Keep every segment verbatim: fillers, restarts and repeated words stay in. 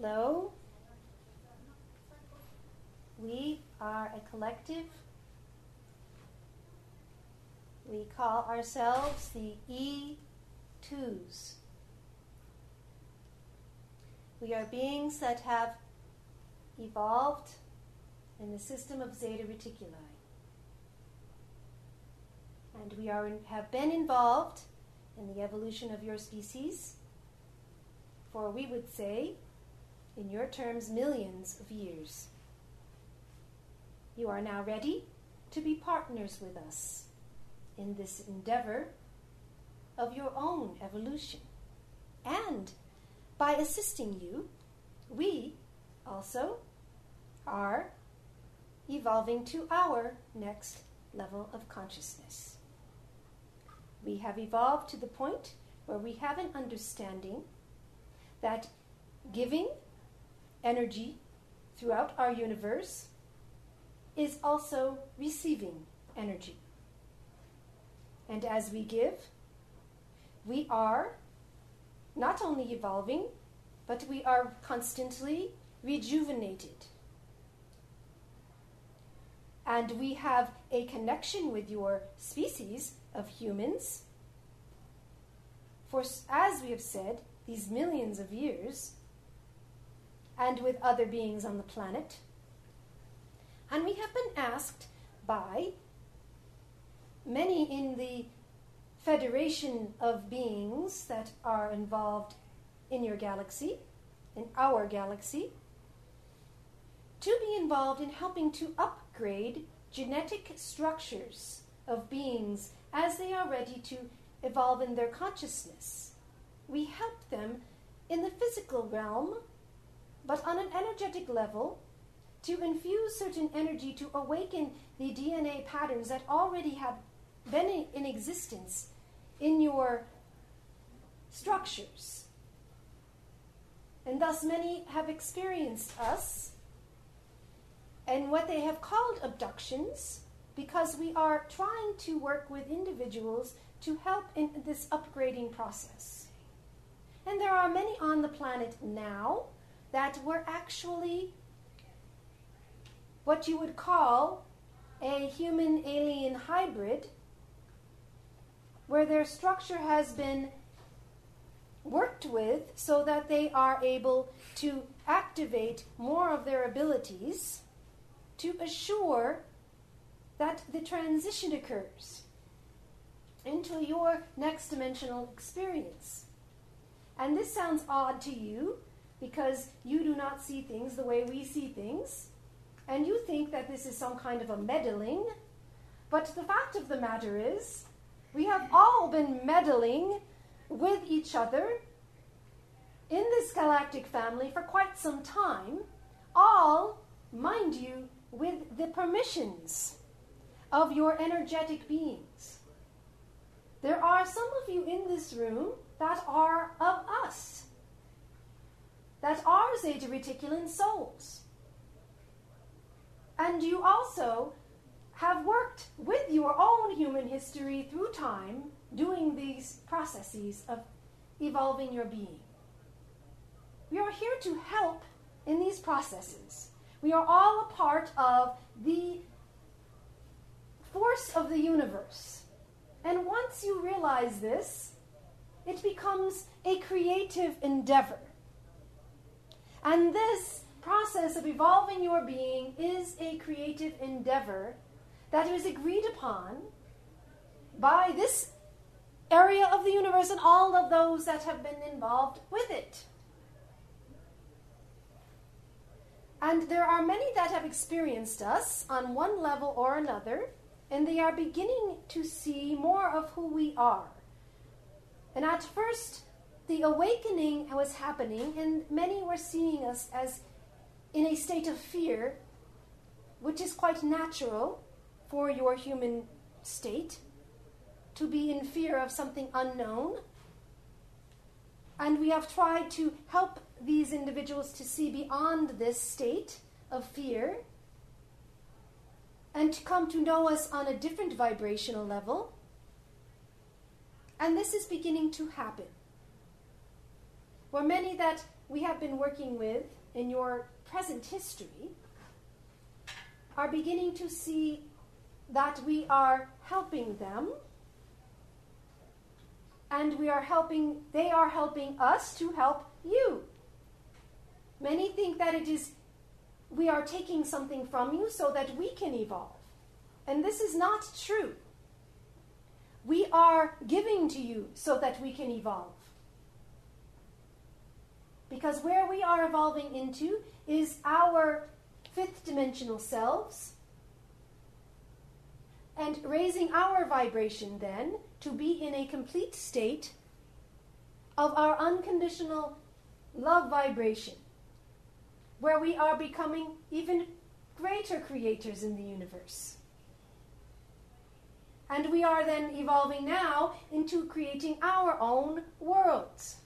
Hello. We are a collective. We call ourselves the E twos. We are beings that have evolved in the system of Zeta Reticuli. And we are in, have been involved in the evolution of your species for, we would say, in your terms, millions of years. You are now ready to be partners with us in this endeavor of your own evolution. And by assisting you, we also are evolving to our next level of consciousness. We have evolved to the point where we have an understanding that giving energy throughout our universe is also receiving energy. And as we give, we are not only evolving, but we are constantly rejuvenated. And we have a connection with your species of humans for, as we have said, these millions of years, and with other beings on the planet. And we have been asked by many in the federation of beings that are involved in your galaxy, in our galaxy, to be involved in helping to upgrade genetic structures of beings as they are ready to evolve in their consciousness. We help them in the physical realm, but on an energetic level, to infuse certain energy to awaken the D N A patterns that already have been in existence in your structures. And thus many have experienced us and what they have called abductions, because we are trying to work with individuals to help in this upgrading process. And there are many on the planet now that were actually what you would call a human-alien hybrid, where their structure has been worked with so that they are able to activate more of their abilities to assure that the transition occurs into your next dimensional experience. And this sounds odd to you because you do not see things the way we see things, and you think that this is some kind of a meddling. But the fact of the matter is, we have all been meddling with each other in this galactic family for quite some time, all, mind you, with the permissions of your energetic beings. There are some of you in this room that are of us, that are Zeta Reticulan souls. And you also have worked with your own human history through time, doing these processes of evolving your being. We are here to help in these processes. We are all a part of the force of the universe. And once you realize this, it becomes a creative endeavor. And this process of evolving your being is a creative endeavor that is agreed upon by this area of the universe and all of those that have been involved with it. And there are many that have experienced us on one level or another, and they are beginning to see more of who we are. And at first, the awakening was happening, and many were seeing us as in a state of fear, which is quite natural for your human state, to be in fear of something unknown. And we have tried to help these individuals to see beyond this state of fear and to come to know us on a different vibrational level. And this is beginning to happen. Where many that we have been working with in your present history are beginning to see that we are helping them, and we are helping, they are helping us to help you. Many think that it is, we are taking something from you so that we can evolve. And this is not true. We are giving to you so that we can evolve. Because where we are evolving into is our fifth dimensional selves, and raising our vibration then to be in a complete state of our unconditional love vibration, where we are becoming even greater creators in the universe. And we are then evolving now into creating our own worlds.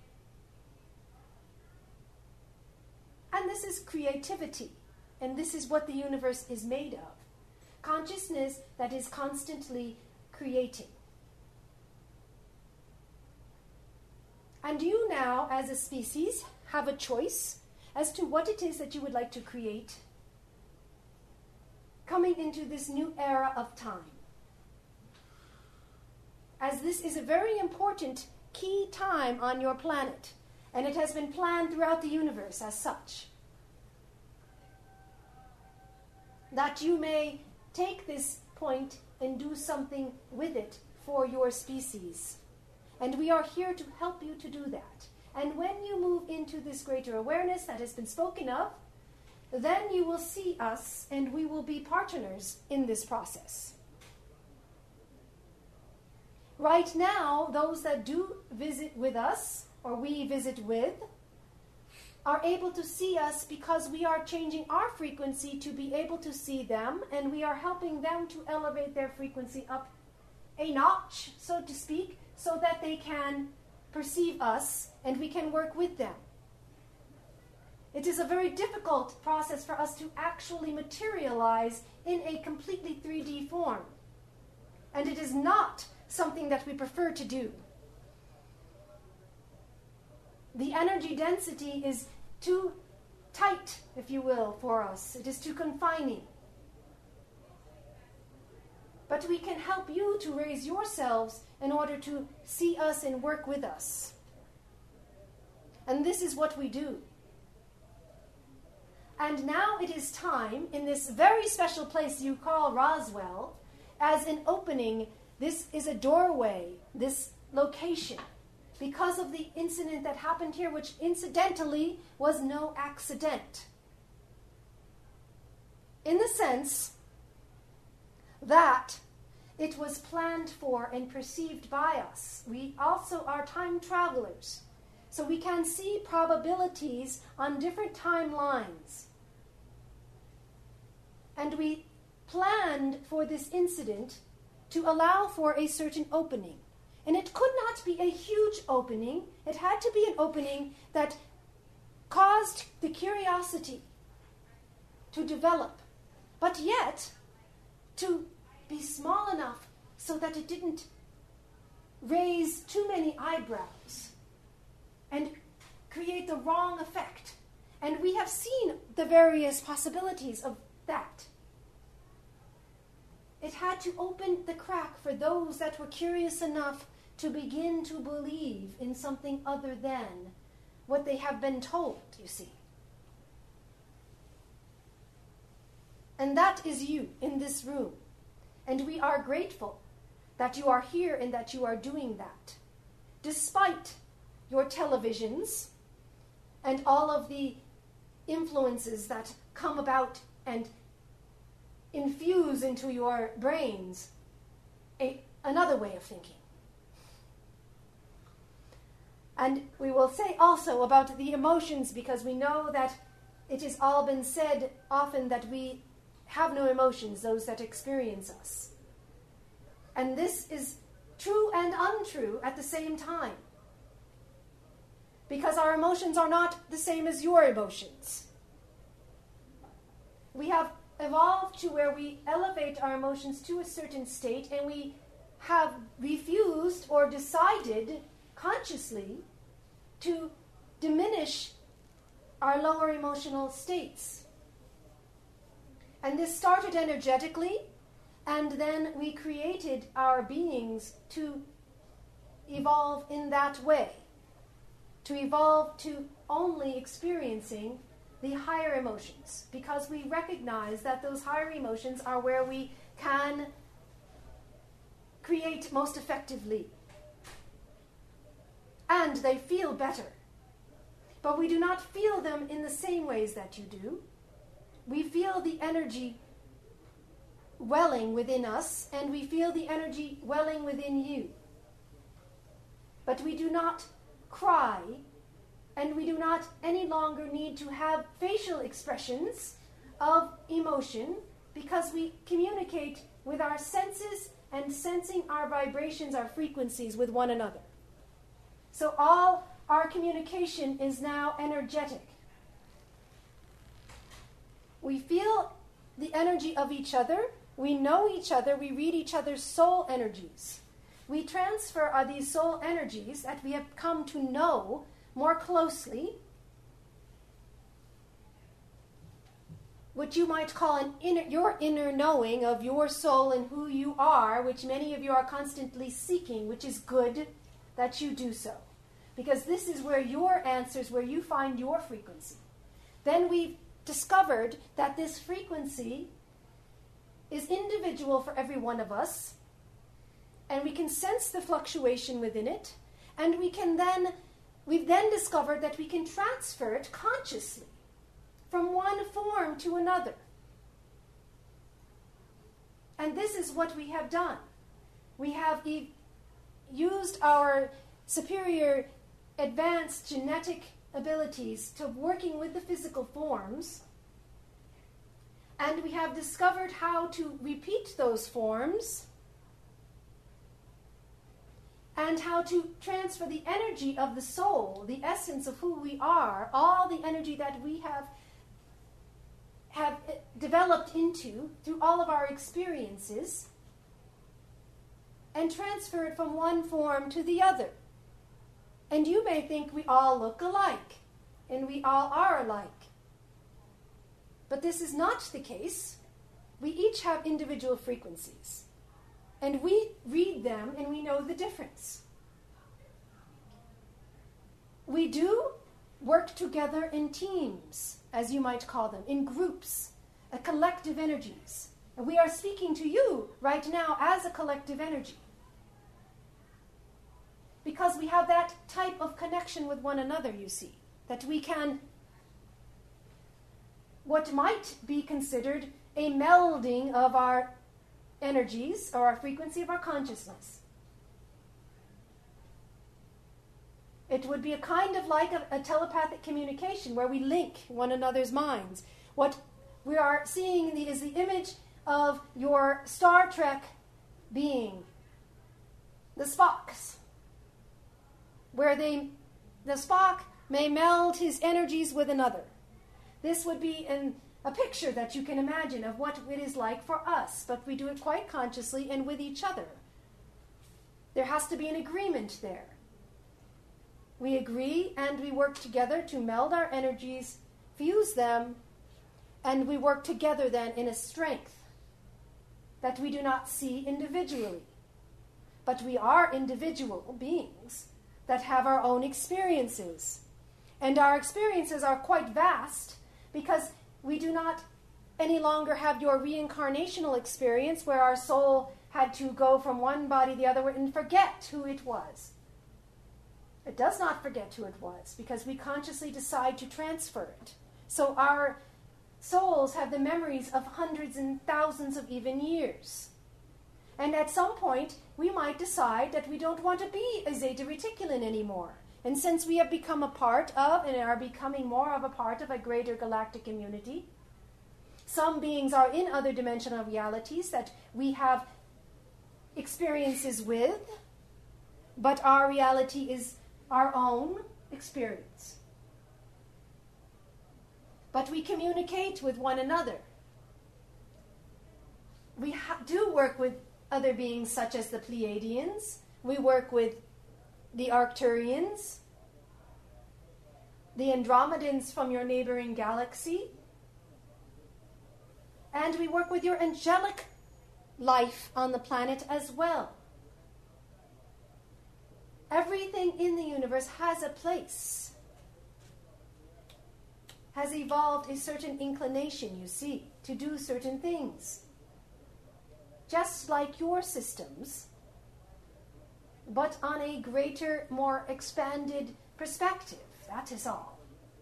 And this is creativity. And this is what the universe is made of. Consciousness that is constantly creating. And you now, as a species, have a choice as to what it is that you would like to create coming into this new era of time. As this is a very important key time on your planet, and it has been planned throughout the universe as such, that you may take this point and do something with it for your species. And we are here to help you to do that. And when you move into this greater awareness that has been spoken of, then you will see us and we will be partners in this process. Right now, those that do visit with us, or we visit with, are able to see us because we are changing our frequency to be able to see them, and we are helping them to elevate their frequency up a notch, so to speak, so that they can perceive us and we can work with them. It is a very difficult process for us to actually materialize in a completely three D form. And it is not something that we prefer to do. The energy density is too tight, if you will, for us. It is too confining. But we can help you to raise yourselves in order to see us and work with us. And this is what we do. And now it is time, in this very special place you call Roswell, as an opening. This is a doorway, this location, because of the incident that happened here, which incidentally was no accident. In the sense that it was planned for and perceived by us. We also are time travelers, so we can see probabilities on different timelines. And we planned for this incident to allow for a certain opening. And it could not be a huge opening. It had to be an opening that caused the curiosity to develop, but yet to be small enough so that it didn't raise too many eyebrows and create the wrong effect. And we have seen the various possibilities of that. It had to open the crack for those that were curious enough to begin to believe in something other than what they have been told, you see. And that is you in this room. And we are grateful that you are here and that you are doing that. Despite your televisions and all of the influences that come about and infuse into your brains a, another way of thinking. And we will say also about the emotions, because we know that it has all been said often that we have no emotions, those that experience us. And this is true and untrue at the same time. Because our emotions are not the same as your emotions. We have evolved to where we elevate our emotions to a certain state, and we have refused or decided consciously to diminish our lower emotional states. And this started energetically, and then we created our beings to evolve in that way, to evolve to only experiencing the higher emotions, because we recognize that those higher emotions are where we can create most effectively. And they feel better. But we do not feel them in the same ways that you do. We feel the energy welling within us, and we feel the energy welling within you. But we do not cry, and we do not any longer need to have facial expressions of emotion, because we communicate with our senses and sensing our vibrations, our frequencies with one another. So all our communication is now energetic. We feel the energy of each other. We know each other. We read each other's soul energies. We transfer uh, these soul energies that we have come to know more closely, what you might call an inner, your inner knowing of your soul and who you are, which many of you are constantly seeking, which is good that you do so. Because this is where your answers, where you find your frequency. Then we've discovered that this frequency is individual for every one of us, and we can sense the fluctuation within it, and we can then, we've then discovered that we can transfer it consciously from one form to another. And this is what we have done. We have e- used our superior advanced genetic abilities to working with the physical forms, and we have discovered how to repeat those forms and how to transfer the energy of the soul, the essence of who we are, all the energy that we have have developed into through all of our experiences, and transfer it from one form to the other. And you may think we all look alike, and we all are alike. But this is not the case. We each have individual frequencies, and we read them and we know the difference. We do work together in teams, as you might call them, in groups, a collective energies. And we are speaking to you right now as a collective energy, because we have that type of connection with one another, you see, that we can, what might be considered a melding of our energies, or our frequency of our consciousness. It would be a kind of like a, a telepathic communication where we link one another's minds. What we are seeing the, is the image of your Star Trek being, the Spocks, where they, the Spock may meld his energies with another. This would be an, a picture that you can imagine of what it is like for us, but we do it quite consciously and with each other. There has to be an agreement there. We agree and we work together to meld our energies, fuse them, and we work together then in a strength that we do not see individually. But we are individual beings that have our own experiences. And our experiences are quite vast, because we do not any longer have your reincarnational experience where our soul had to go from one body to the other and forget who it was. It does not forget who it was, because we consciously decide to transfer it. So our souls have the memories of hundreds and thousands of even years. And at some point, we might decide that we don't want to be a Zeta Reticulan anymore. And since we have become a part of, and are becoming more of a part of, a greater galactic community, some beings are in other dimensional realities that we have experiences with, but our reality is our own experience. But we communicate with one another. We ha- do work with other beings such as the Pleiadians. We work with the Arcturians. the Andromedans from your neighboring galaxy, and we work with your angelic life on the planet as well. Everything in the universe has a place, has evolved a certain inclination, you see, to do certain things. Just like your systems, but on a greater, more expanded perspective. That is all.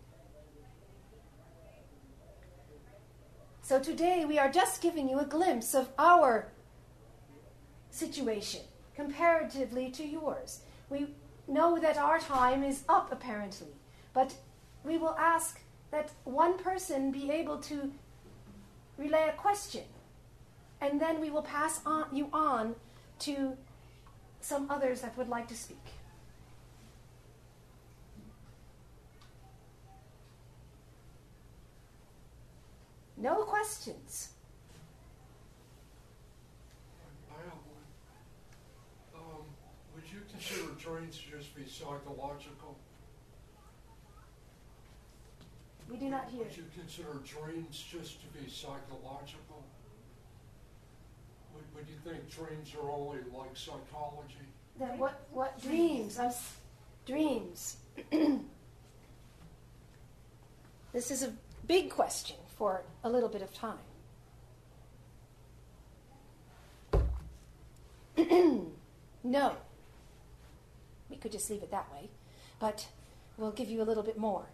So today we are just giving you a glimpse of our situation comparatively to yours. We know that our time is up apparently, but we will ask that one person be able to relay a question, and then we will pass on you on to some others that would like to speak. No questions. I have one. Um, would you consider dreams to just be psychological? We do not hear. Would you consider dreams just to be psychological? Would, would you think dreams are only like psychology? That what, what dreams? I'm s- dreams. This is a big question for a little bit of time. No. We could just leave it that way, but we'll give you a little bit more.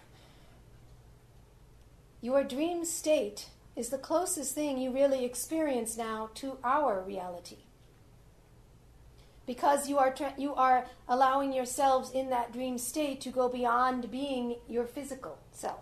Your dream state is the closest thing you really experience now to our reality. Because you are tra- you are allowing yourselves in that dream state to go beyond being your physical self.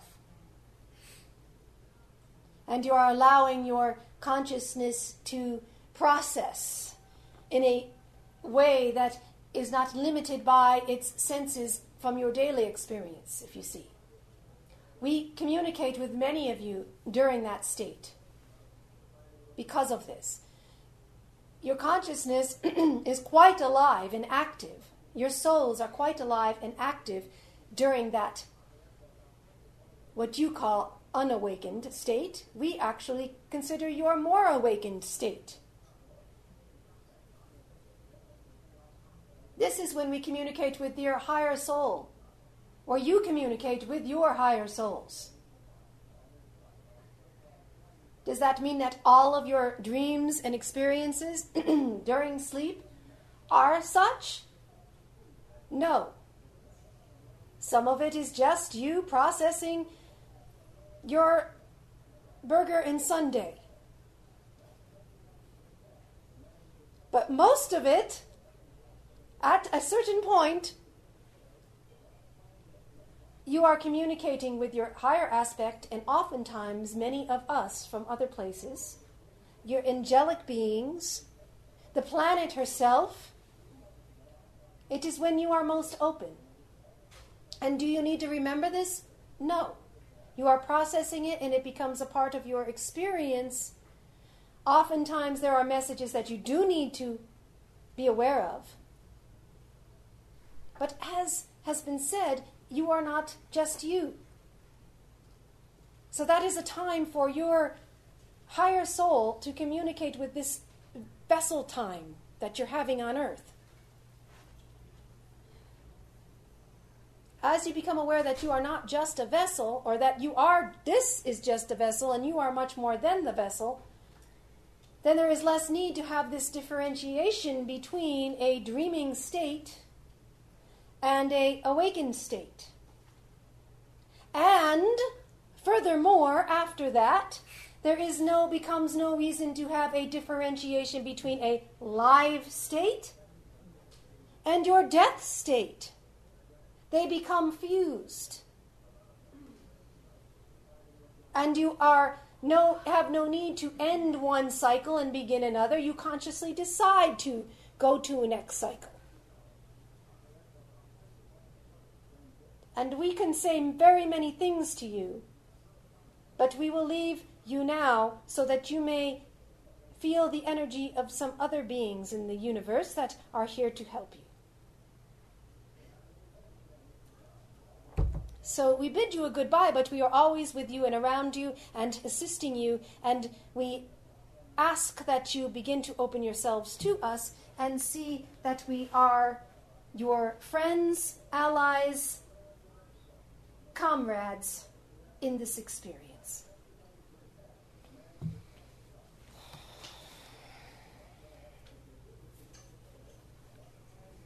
And you are allowing your consciousness to process in a way that is not limited by its senses from your daily experience, if you see. We communicate with many of you during that state because of this. Your consciousness is quite alive and active. Your souls are quite alive and active during that, what you call unawakened state. We actually consider your more awakened state. This is when we communicate with your higher soul, or you communicate with your higher souls. Does that mean that all of your dreams and experiences during sleep are such? No. Some of it is just you processing your burger and sundae. But most of it, at a certain point, you are communicating with your higher aspect, and oftentimes many of us from other places, your angelic beings, the planet herself. It is when you are most open. And do you need to remember this? No. You are processing it and it becomes a part of your experience. Oftentimes there are messages that you do need to be aware of. But as has been said, you are not just you. So that is a time for your higher soul to communicate with this vessel time that you're having on earth. As you become aware that you are not just a vessel, or that you are, this is just a vessel and you are much more than the vessel, then there is less need to have this differentiation between a dreaming state and a awakened state. And furthermore, after that, there is no becomes no reason to have a differentiation between a live state and your death state. They become fused. And you are no have no need to end one cycle and begin another. You consciously decide to go to a next cycle. And we can say very many things to you, but we will leave you now so that you may feel the energy of some other beings in the universe that are here to help you. So we bid you a goodbye, but we are always with you and around you and assisting you, and we ask that you begin to open yourselves to us and see that we are your friends, allies, comrades in this experience.